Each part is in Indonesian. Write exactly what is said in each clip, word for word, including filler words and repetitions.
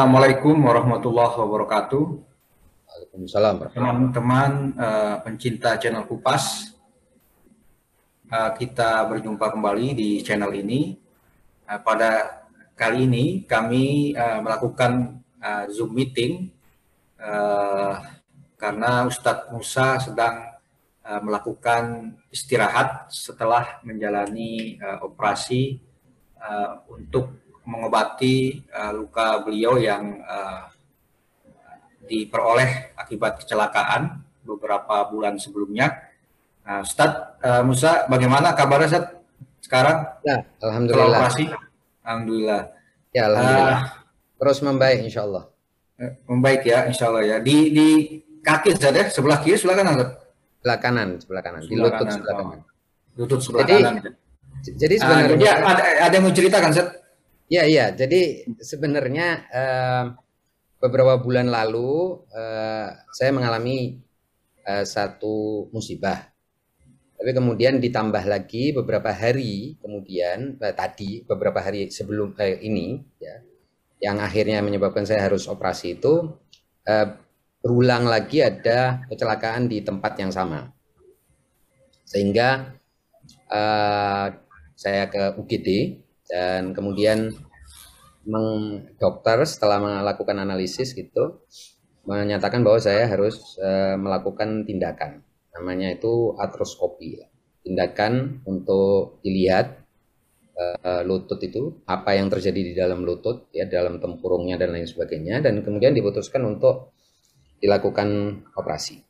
Assalamualaikum warahmatullahi wabarakatuh. Waalaikumsalam. Teman-teman uh, pencinta channel Kupas, uh, kita berjumpa kembali di channel ini. Uh, pada kali ini kami uh, melakukan uh, Zoom meeting uh, karena Ustadz Musa sedang uh, melakukan istirahat setelah menjalani uh, operasi uh, untuk mengobati uh, luka beliau yang uh, diperoleh akibat kecelakaan beberapa bulan sebelumnya. Nah, Ustadz uh, Musa, bagaimana kabarnya Ustadz sekarang? Ya, Setelah alhamdulillah. operasi? Alhamdulillah. Ya, alhamdulillah. Uh, Terus membaik, insya Allah. Membaik ya, insya Allah ya. Di, di kaki Ustadz ya, sebelah kiri, sebelah kanan Ustadz? Sebelah kanan, sebelah kanan. Di Sebelah lutut kanan. sebelah Oh. kanan. Lutut sebelah Jadi, kanan. jadi Uh, sebenarnya jadi ada, ada yang mau ceritakan Ustadz? Ya, iya. Jadi sebenarnya eh, beberapa bulan lalu eh, saya mengalami eh, satu musibah. Tapi kemudian ditambah lagi beberapa hari kemudian eh, tadi beberapa hari sebelum eh, ini ya, yang akhirnya menyebabkan saya harus operasi itu eh, berulang lagi ada kecelakaan di tempat yang sama. Sehingga eh, saya ke U G D dan kemudian meng, dokter setelah melakukan analisis gitu menyatakan bahwa saya harus uh, melakukan tindakan, namanya itu artroskopi, tindakan untuk dilihat uh, lutut itu apa yang terjadi di dalam lutut ya, dalam tempurungnya dan lain sebagainya, dan kemudian diputuskan untuk dilakukan operasi.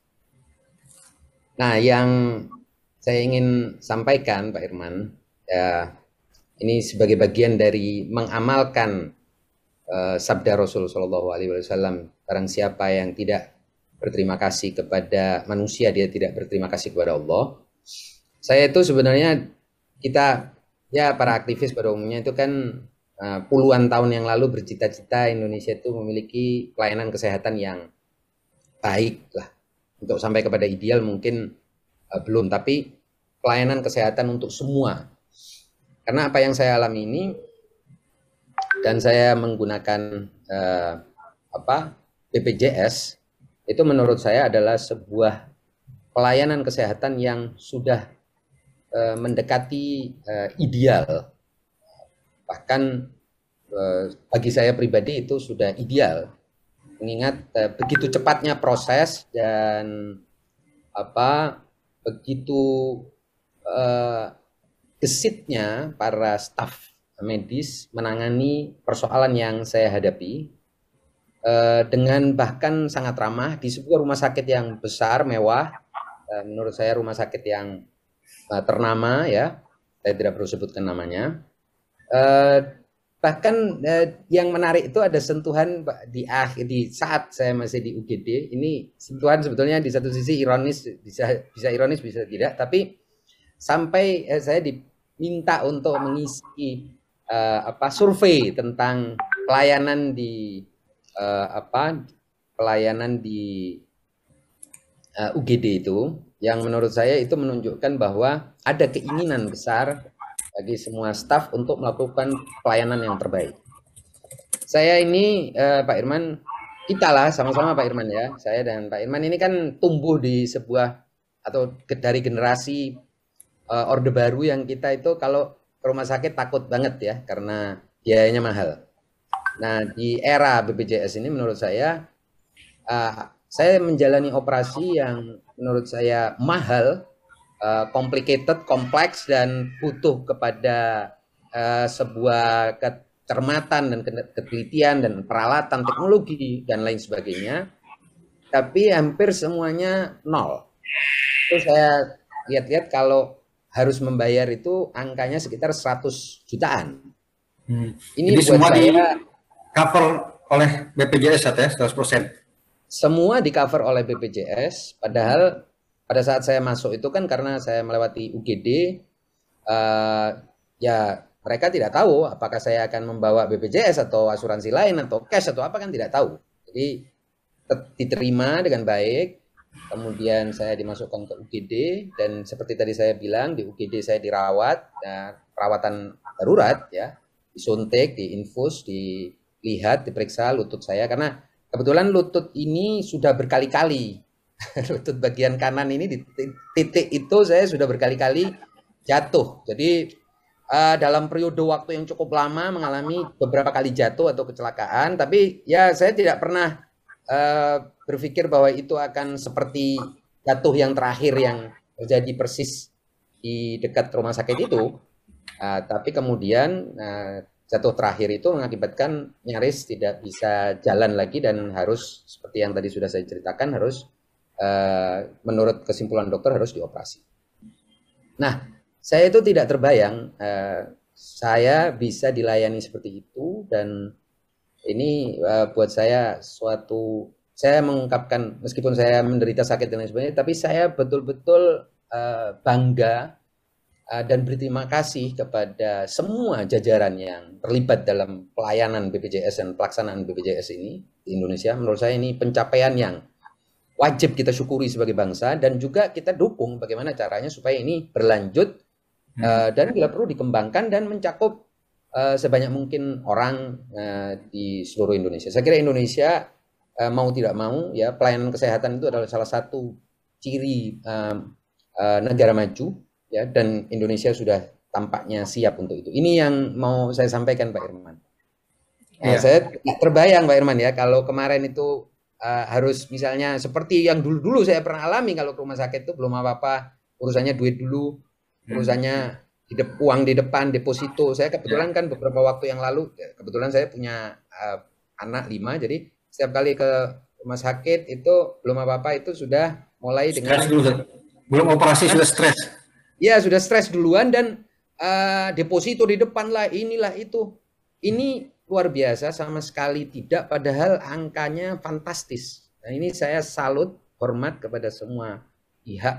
Nah, yang saya ingin sampaikan Pak Irman ya, ini sebagai bagian dari mengamalkan uh, sabda Rasul Shallallahu Alaihi Wasallam, barang siapa yang tidak berterima kasih kepada manusia, dia tidak berterima kasih kepada Allah. Saya itu sebenarnya, kita ya para aktivis pada umumnya itu kan uh, puluhan tahun yang lalu bercita-cita Indonesia itu memiliki pelayanan kesehatan yang baik lah. Untuk sampai kepada ideal mungkin uh, belum, tapi pelayanan kesehatan untuk semua. Karena apa yang saya alami ini, dan saya menggunakan eh, apa B P J S, itu menurut saya adalah sebuah pelayanan kesehatan yang sudah eh, mendekati eh, ideal. Bahkan eh, bagi saya pribadi itu sudah ideal, mengingat eh, begitu cepatnya proses dan apa begitu eh, gesitnya para staf medis menangani persoalan yang saya hadapi eh, dengan bahkan sangat ramah di sebuah rumah sakit yang besar, mewah, eh, menurut saya rumah sakit yang eh, ternama ya, saya tidak perlu sebutkan namanya. Eh, bahkan eh, yang menarik itu ada sentuhan di akhir, di saat saya masih di U G D, ini sentuhan sebetulnya di satu sisi ironis, bisa bisa ironis bisa tidak, tapi sampai eh, saya di minta untuk mengisi uh, apa survei tentang pelayanan di uh, apa pelayanan di uh, U G D itu, yang menurut saya itu menunjukkan bahwa ada keinginan besar bagi semua staf untuk melakukan pelayanan yang terbaik. Saya ini uh, Pak Irman, kita lah sama-sama Pak Irman ya, saya dan Pak Irman ini kan tumbuh di sebuah atau dari generasi Uh, orde baru yang kita itu kalau ke rumah sakit takut banget ya karena biayanya mahal. Nah, di era B P J S ini menurut saya uh, saya menjalani operasi yang menurut saya mahal, uh, complicated, kompleks, dan butuh kepada uh, sebuah kecermatan dan ketelitian dan peralatan teknologi dan lain sebagainya. Tapi hampir semuanya nol. Terus saya lihat-lihat kalau harus membayar itu angkanya sekitar seratus jutaan. Hmm. Ini Jadi buat semua saya di cover oleh B P J S ya, seratus persen. Semua di cover oleh B P J S, padahal pada saat saya masuk itu kan karena saya melewati U G D, uh, ya mereka tidak tahu apakah saya akan membawa B P J S atau asuransi lain atau cash atau apa, kan tidak tahu. Jadi diterima dengan baik. Kemudian saya dimasukkan ke U G D, dan seperti tadi saya bilang, di U G D saya dirawat, ya, perawatan darurat ya, disuntik, diinfus, di lihat, diperiksa lutut saya karena kebetulan lutut ini sudah berkali-kali. Lutut bagian kanan ini di titik itu saya sudah berkali-kali jatuh. Jadi uh, dalam periode waktu yang cukup lama mengalami beberapa kali jatuh atau kecelakaan, tapi ya saya tidak pernah uh, berpikir bahwa itu akan seperti jatuh yang terakhir yang terjadi persis di dekat rumah sakit itu. Uh, tapi kemudian uh, jatuh terakhir itu mengakibatkan nyaris tidak bisa jalan lagi dan harus seperti yang tadi sudah saya ceritakan harus uh, menurut kesimpulan dokter harus dioperasi. Nah, saya itu tidak terbayang uh, saya bisa dilayani seperti itu dan ini uh, buat saya suatu saya mengungkapkan meskipun saya menderita sakit dan lain sebagainya, tapi saya betul-betul uh, bangga dan berterima kasih kepada semua jajaran yang terlibat dalam pelayanan B P J S dan pelaksanaan B P J S ini di Indonesia. Menurut saya ini pencapaian yang wajib kita syukuri sebagai bangsa dan juga kita dukung bagaimana caranya supaya ini berlanjut hmm. uh, dan bila perlu dikembangkan dan mencakup uh, sebanyak mungkin orang uh, di seluruh Indonesia. Saya kira Indonesia uh, mau tidak mau ya pelayanan kesehatan itu adalah salah satu ciri uh, uh, negara maju. Ya, dan Indonesia sudah tampaknya siap untuk itu. Ini yang mau saya sampaikan Pak Irman. Nah, ya. Saya terbayang Pak Irman ya, kalau kemarin itu uh, harus misalnya seperti yang dulu-dulu saya pernah alami kalau ke rumah sakit itu belum apa-apa, urusannya duit dulu, urusannya di de uang di depan, deposito. Saya kebetulan kan beberapa waktu yang lalu, ya, kebetulan saya punya uh, anak lima, jadi setiap kali ke rumah sakit itu belum apa-apa itu sudah mulai dengan... Stres dulu, belum operasi sudah stres. Ya sudah stres duluan dan uh, deposito di depan lah inilah itu. Ini luar biasa sama sekali tidak padahal angkanya fantastis. Nah ini saya salut hormat kepada semua pihak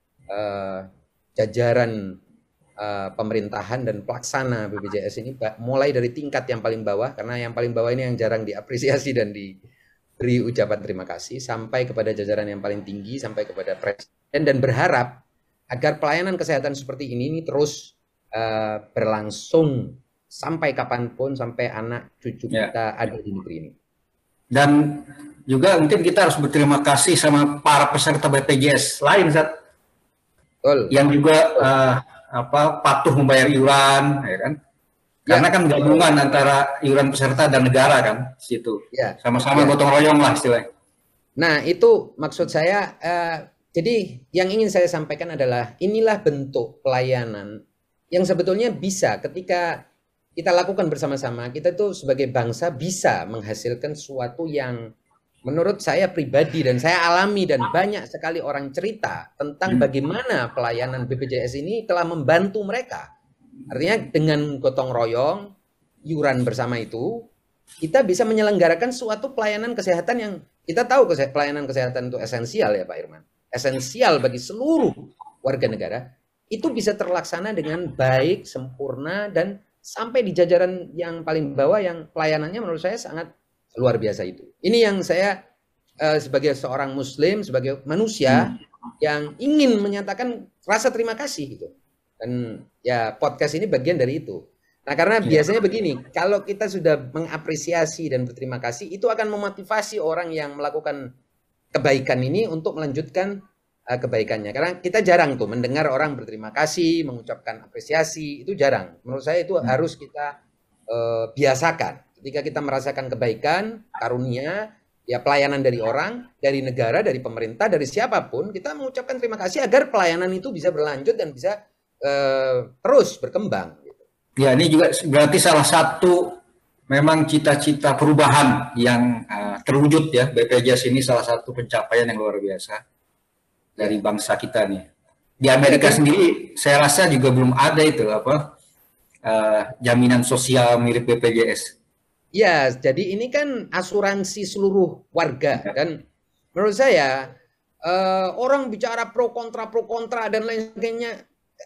uh, jajaran uh, pemerintahan dan pelaksana B P J S ini mulai dari tingkat yang paling bawah karena yang paling bawah ini yang jarang diapresiasi dan diberi ucapan terima kasih sampai kepada jajaran yang paling tinggi sampai kepada presiden dan berharap agar pelayanan kesehatan seperti ini, ini terus uh, berlangsung sampai kapanpun, sampai anak cucu ya. Kita ada di negeri ini. Dan juga mungkin kita harus berterima kasih sama para peserta B P J S lain, Zat. Betul. Yang juga uh, apa, patuh membayar iuran, ya kan? Karena ya. Kan gabungan antara iuran peserta dan negara kan, situ. Sama-sama ya. Gotong royong lah istilahnya. Nah itu maksud saya. Uh, Jadi yang ingin saya sampaikan adalah inilah bentuk pelayanan yang sebetulnya bisa ketika kita lakukan bersama-sama, kita tuh sebagai bangsa bisa menghasilkan sesuatu yang menurut saya pribadi dan saya alami dan banyak sekali orang cerita tentang bagaimana pelayanan B P J S ini telah membantu mereka. Artinya dengan gotong royong, iuran bersama itu, kita bisa menyelenggarakan suatu pelayanan kesehatan yang kita tahu pelayanan kesehatan itu esensial ya Pak Irman. Esensial bagi seluruh warga negara itu bisa terlaksana dengan baik, sempurna dan sampai di jajaran yang paling bawah yang pelayanannya menurut saya sangat luar biasa itu. Ini yang saya uh, sebagai seorang muslim, sebagai manusia hmm. yang ingin menyatakan rasa terima kasih gitu. Dan ya podcast ini bagian dari itu. Nah, karena biasanya begini, kalau kita sudah mengapresiasi dan berterima kasih itu akan memotivasi orang yang melakukan kebaikan ini untuk melanjutkan uh, kebaikannya. Karena kita jarang tuh mendengar orang berterima kasih, mengucapkan apresiasi, itu jarang. Menurut saya itu hmm. harus kita uh, biasakan. Ketika kita merasakan kebaikan, karunia, ya pelayanan dari orang, dari negara, dari pemerintah, dari siapapun, kita mengucapkan terima kasih agar pelayanan itu bisa berlanjut dan bisa uh, terus berkembang. Ya, ini juga berarti salah satu memang cita-cita perubahan yang uh, terwujud ya. B P J S ini salah satu pencapaian yang luar biasa dari bangsa kita nih. Di Amerika ya, sendiri saya rasa juga belum ada itu apa uh, jaminan sosial mirip B P J S. Ya, jadi ini kan asuransi seluruh warga ya. Dan menurut saya uh, orang bicara pro kontra pro kontra dan lain sebagainya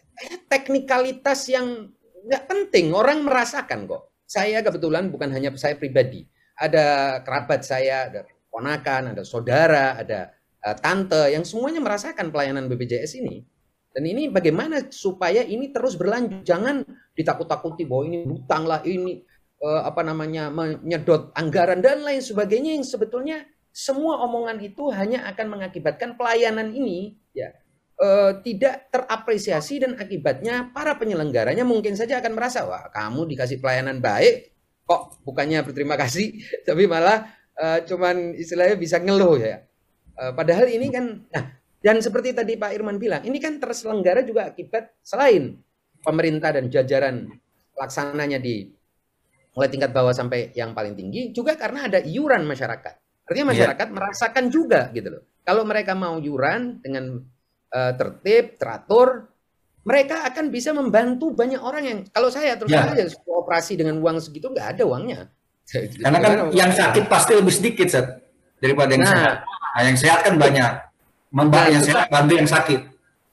teknikalitas yang nggak penting, orang merasakan kok. Saya kebetulan bukan hanya saya pribadi, ada kerabat saya, ada ponakan, ada saudara, ada uh, tante yang semuanya merasakan pelayanan B P J S ini. Dan ini bagaimana supaya ini terus berlanjut, jangan ditakut-takuti bahwa ini hutang lah ini. eh, apa namanya menyedot anggaran dan lain sebagainya, yang sebetulnya semua omongan itu hanya akan mengakibatkan pelayanan ini ya eh, tidak terapresiasi, dan akibatnya para penyelenggaranya mungkin saja akan merasa, wah kamu dikasih pelayanan baik kok bukannya berterima kasih tapi malah eh, cuman istilahnya bisa ngeluh ya. Eh, padahal ini kan, nah, dan seperti tadi Pak Irman bilang, ini kan terselenggara juga akibat selain pemerintah dan jajaran laksananya di mulai tingkat bawah sampai yang paling tinggi, juga karena ada iuran masyarakat. Artinya masyarakat yeah. merasakan juga gitu loh. Kalau mereka mau iuran dengan uh, tertib, teratur, mereka akan bisa membantu banyak orang yang, kalau saya terus yeah. aja operasi dengan uang segitu, nggak ada uangnya. Karena kan yang sakit pasti lebih sedikit, Seth, daripada yang nah, sehat. Nah, yang sehat kan banyak. Membantu nah, yang sehat, bantu yang sakit.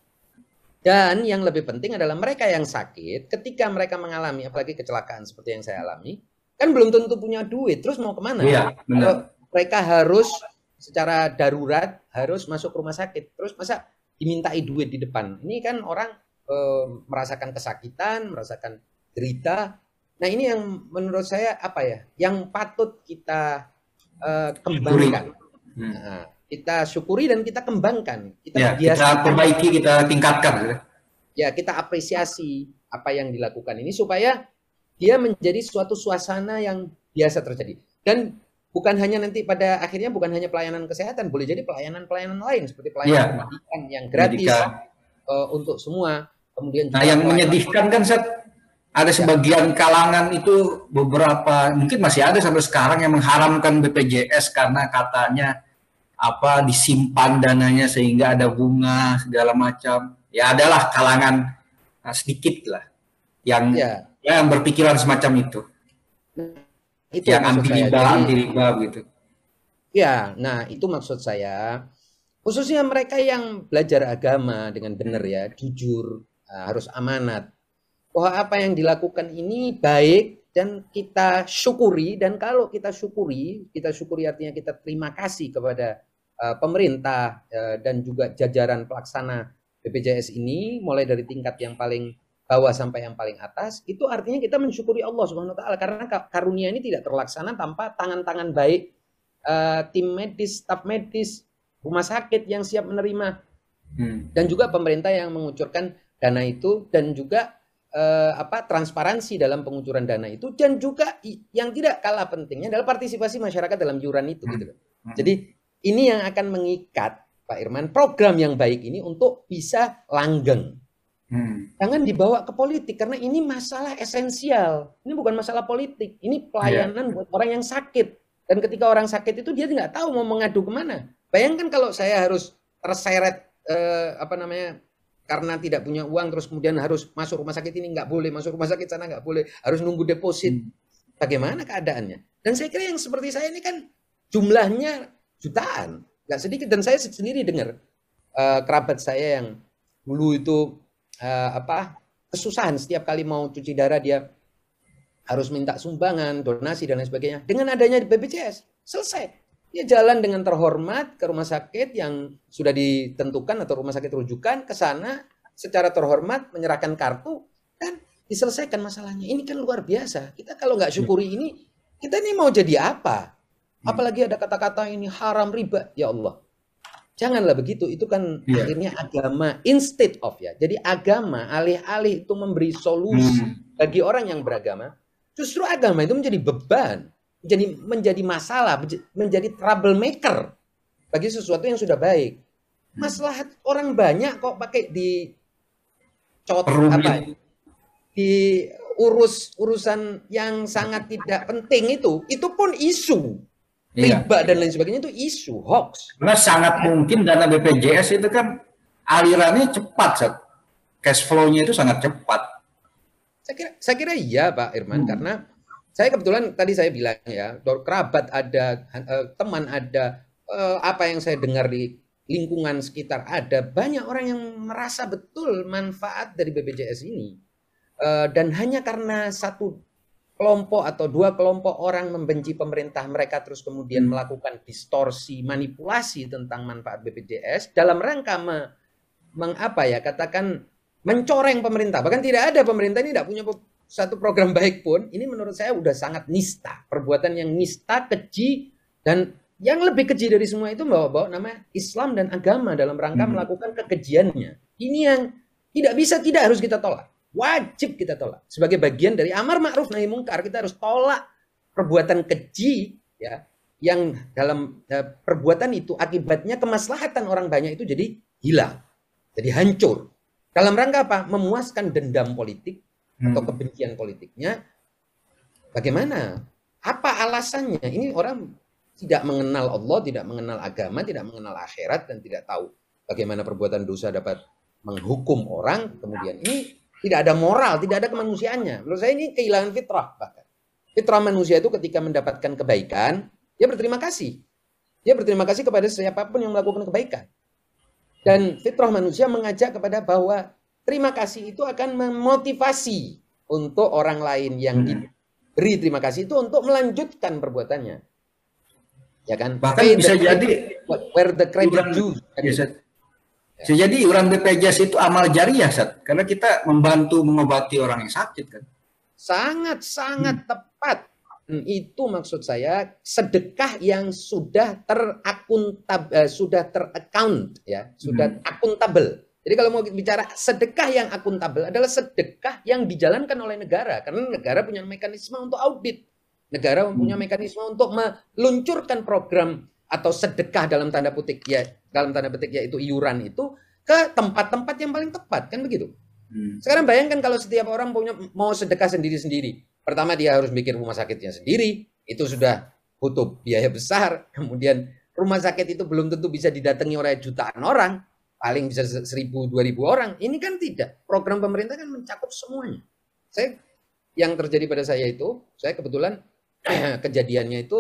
Dan yang lebih penting adalah mereka yang sakit, ketika mereka mengalami, apalagi kecelakaan seperti yang saya alami, kan belum tentu punya duit, terus mau kemana? Iya, benar. Mereka harus secara darurat, harus masuk rumah sakit. Terus masa dimintai duit di depan? Ini kan orang e, merasakan kesakitan, merasakan derita. Nah ini yang menurut saya apa ya, yang patut kita e, kembangkan. Hmm. Nah, kita syukuri dan kita kembangkan, kita ya, kita perbaiki, kita tingkatkan. Ya, kita apresiasi apa yang dilakukan ini supaya dia menjadi suatu suasana yang biasa terjadi. Dan bukan hanya nanti pada akhirnya bukan hanya pelayanan kesehatan, boleh jadi pelayanan-pelayanan lain seperti pelayanan ya. pendidikan yang gratis uh, untuk semua. Kemudian nah, yang menyedihkan kan Seth, ada sebagian kalangan itu beberapa mungkin masih ada sampai sekarang yang mengharamkan B P J S karena katanya apa disimpan dananya sehingga ada bunga segala macam. Ya adalah kalangan nah, sedikit lah yang ya. ya yang berpikiran semacam itu. Itu yang anti riba, anti riba gitu. Ya, nah itu maksud saya. Khususnya mereka yang belajar agama dengan benar ya, jujur, harus amanat. Bahwa apa yang dilakukan ini baik dan kita syukuri, dan kalau kita syukuri, kita syukuri artinya kita terima kasih kepada uh, pemerintah uh, dan juga jajaran pelaksana B P J S ini, mulai dari tingkat yang paling bawah sampai yang paling atas, itu artinya kita mensyukuri Allah Subhanahu wa taala, karena karunia ini tidak terlaksana tanpa tangan-tangan baik uh, tim medis, staf medis, rumah sakit yang siap menerima, hmm. dan juga pemerintah yang mengucurkan dana itu, dan juga Uh, apa transparansi dalam pengucuran dana itu, dan juga yang tidak kalah pentingnya adalah partisipasi masyarakat dalam iuran itu, hmm. gitu. Hmm. Jadi ini yang akan mengikat Pak Irman program yang baik ini untuk bisa langgeng. Hmm. Jangan dibawa ke politik karena ini masalah esensial. Ini bukan masalah politik, ini pelayanan yeah. buat orang yang sakit. Dan ketika orang sakit itu dia nggak tahu mau mengadu kemana. Bayangkan kalau saya harus terseret uh, apa namanya karena tidak punya uang, terus kemudian harus masuk rumah sakit ini nggak boleh, masuk rumah sakit sana nggak boleh, harus nunggu deposit. Hmm. Bagaimana keadaannya? Dan saya kira yang seperti saya ini kan jumlahnya jutaan, nggak sedikit. Dan saya sendiri dengar uh, kerabat saya yang dulu itu uh, apa kesusahan setiap kali mau cuci darah dia harus minta sumbangan, donasi dan lain sebagainya. Dengan adanya di B P J S selesai. Dia jalan dengan terhormat ke rumah sakit yang sudah ditentukan atau rumah sakit rujukan, ke sana secara terhormat menyerahkan kartu dan diselesaikan masalahnya. Ini kan luar biasa. Kita kalau nggak syukuri ini, kita ini mau jadi apa? Apalagi ada kata-kata ini haram, riba. Ya Allah, janganlah begitu. Itu kan yeah. akhirnya agama instead of ya. Jadi agama alih-alih itu memberi solusi hmm. bagi orang yang beragama, justru agama itu menjadi beban. Menjadi, menjadi masalah, menjadi troublemaker bagi sesuatu yang sudah baik. Maslahat orang banyak kok pakai di cot apa? Di urus urusan yang sangat tidak penting itu, itu pun isu. Riba iya. dan lain sebagainya itu isu, hoax. Karena sangat mungkin dana B P J S itu kan alirannya cepat, Seth. Cash flow-nya itu sangat cepat. Saya kira, saya kira iya Pak Irman, hmm. karena saya kebetulan tadi saya bilang ya, kerabat ada, teman ada, apa yang saya dengar di lingkungan sekitar ada, banyak orang yang merasa betul manfaat dari B P J S ini. Dan hanya karena satu kelompok atau dua kelompok orang membenci pemerintah, mereka terus kemudian hmm. melakukan distorsi, manipulasi tentang manfaat B P J S dalam rangka me, mengapa ya, katakan mencoreng pemerintah. Bahkan tidak ada, pemerintah ini tidak punya satu program baik pun, ini menurut saya udah sangat nista. Perbuatan yang nista, keji, dan yang lebih keji dari semua itu bawa-bawa nama Islam dan agama dalam rangka hmm. melakukan kekejiannya. Ini yang tidak bisa, tidak harus kita tolak. Wajib kita tolak. Sebagai bagian dari amar ma'ruf nahi mungkar, kita harus tolak perbuatan keji, ya, yang dalam uh, perbuatan itu akibatnya kemaslahatan orang banyak itu jadi hilang, jadi hancur. Dalam rangka apa? Memuaskan dendam politik hmm. atau kebencian politiknya. Bagaimana? Apa alasannya? Ini orang tidak mengenal Allah, tidak mengenal agama, tidak mengenal akhirat, dan tidak tahu bagaimana perbuatan dosa dapat menghukum orang. Kemudian ini tidak ada moral, tidak ada kemanusiaannya. Menurut saya ini kehilangan fitrah. Bahkan fitrah manusia itu ketika mendapatkan kebaikan, dia berterima kasih. Dia berterima kasih kepada siapapun yang melakukan kebaikan. Dan fitrah manusia mengajak kepada bahwa terima kasih itu akan memotivasi untuk orang lain yang diberi terima kasih itu untuk melanjutkan perbuatannya. Ya kan? Bahkan Pay bisa jadi where the credit due. Bisa, bisa jadi iuran B P J S itu amal jariah, Sat. Karena kita membantu mengobati orang yang sakit kan. Sangat sangat hmm. tepat. Itu maksud saya sedekah yang sudah terakuntab uh, sudah teraccount ya, sudah hmm. akuntabel. Jadi kalau mau bicara sedekah yang akuntabel adalah sedekah yang dijalankan oleh negara, karena negara punya mekanisme untuk audit. Negara punya mekanisme untuk meluncurkan program atau sedekah dalam tanda petik ya, dalam tanda petik yaitu iuran itu ke tempat-tempat yang paling tepat, kan begitu. Hmm. Sekarang bayangkan kalau setiap orang punya mau sedekah sendiri-sendiri. Pertama dia harus bikin rumah sakitnya sendiri, itu sudah butuh biaya besar. Kemudian rumah sakit itu belum tentu bisa didatangi oleh jutaan orang, paling bisa seribu dua ribu orang. Ini kan tidak. Program pemerintah kan mencakup semuanya. Saya yang terjadi pada saya itu, saya kebetulan kejadiannya itu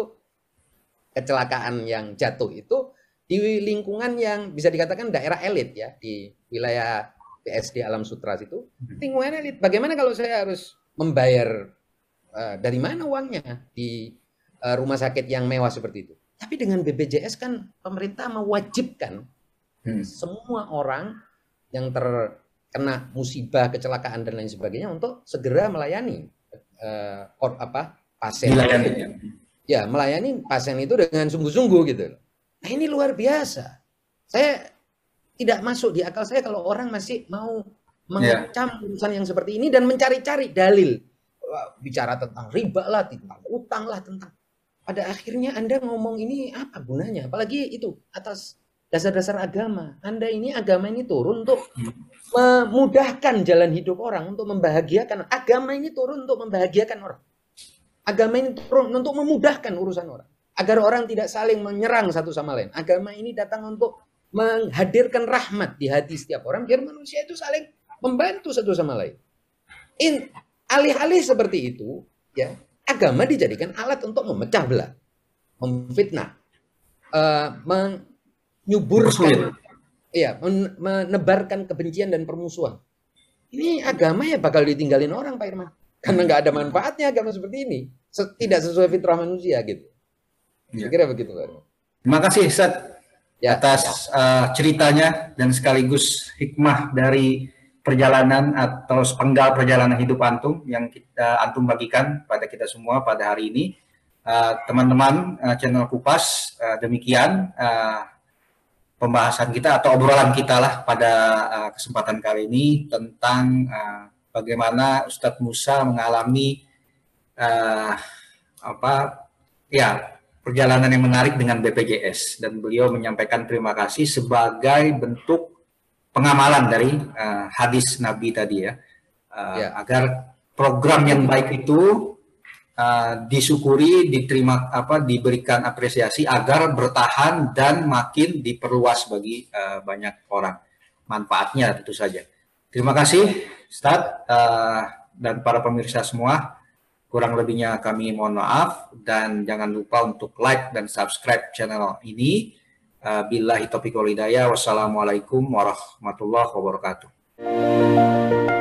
kecelakaan yang jatuh itu di lingkungan yang bisa dikatakan daerah elit ya, di wilayah B S D Alam Sutra itu lingkungan elit. Bagaimana kalau saya harus membayar uh, dari mana uangnya di uh, rumah sakit yang mewah seperti itu? Tapi dengan B P J S kan pemerintah mewajibkan hmm. semua orang yang terkena musibah, kecelakaan dan lain sebagainya untuk segera melayani uh, or, apa pasien. Melayani. Ya, melayani pasien itu dengan sungguh-sungguh gitu. Nah, ini luar biasa. Saya tidak masuk di akal saya kalau orang masih mau mengecam yeah. urusan yang seperti ini dan mencari-cari dalil. Bicara tentang riba lah, tentang utang lah, tentang. Pada akhirnya Anda ngomong ini apa gunanya? Apalagi itu atas dasar-dasar agama. Anda ini agama ini turun untuk memudahkan jalan hidup orang, untuk membahagiakan. Agama ini turun untuk membahagiakan orang. Agama ini turun untuk memudahkan urusan orang. Agar orang tidak saling menyerang satu sama lain. Agama ini datang untuk menghadirkan rahmat di hati setiap orang. Biar manusia itu saling membantu satu sama lain. In, alih-alih seperti itu, ya agama dijadikan alat untuk memecah belah. Memfitnah. Uh, menyuburkan. Iya, men menebarkan kebencian dan permusuhan. Ini agama ya bakal ditinggalin orang, Pak Irman. Karena nggak ada manfaatnya agama seperti ini. Tidak sesuai fitrah manusia gitu. Ya. Kira begitu, Pak. Terima kasih, Ustaz, ya, atas ya. Uh, ceritanya dan sekaligus hikmah dari perjalanan atau sepenggal perjalanan hidup antum yang kita antum bagikan pada kita semua pada hari ini. Teman-teman uh, uh, channel Kupas, uh, demikian uh, pembahasan kita atau obrolan kita lah pada uh, kesempatan kali ini tentang uh, bagaimana Ustadz Musa mengalami uh, apa ya perjalanan yang menarik dengan B P J S, dan beliau menyampaikan terima kasih sebagai bentuk pengamalan dari uh, hadis Nabi tadi ya, uh, ya, agar program yang baik itu uh, disyukuri, diterima, apa diberikan apresiasi agar bertahan dan makin diperluas bagi uh, banyak orang, manfaatnya tentu saja. Terima kasih Ustadz uh, dan para pemirsa semua. Kurang lebihnya kami mohon maaf, dan jangan lupa untuk like dan subscribe channel ini. Uh, billahi taufiq wal hidayah. Wassalamualaikum warahmatullahi wabarakatuh.